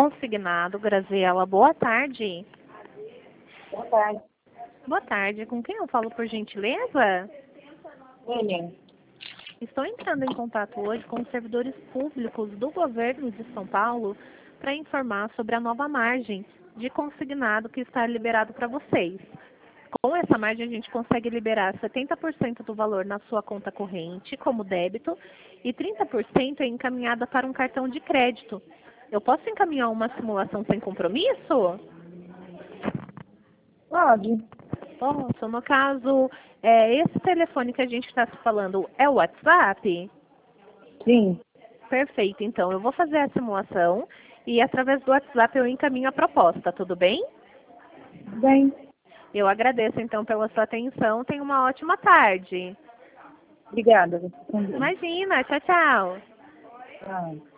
Consignado, Graziela. Boa tarde. Boa tarde. Boa tarde. Com quem eu falo, por gentileza? William. Estou entrando em contato hoje com os servidores públicos do governo de São Paulo para informar sobre a nova margem de consignado que está liberado para vocês. Com essa margem, a gente consegue liberar 70% do valor na sua conta corrente, como débito, e 30% é encaminhada para um cartão de crédito. Eu posso encaminhar uma simulação sem compromisso? Pode. Posso. No caso, esse telefone que a gente está se falando é o WhatsApp? Sim. Perfeito. Então, eu vou fazer a simulação e através do WhatsApp eu encaminho a proposta, tudo bem? Bem. Eu agradeço, então, pela sua atenção. Tenha uma ótima tarde. Obrigada. Imagina. Tchau, tchau. Tchau.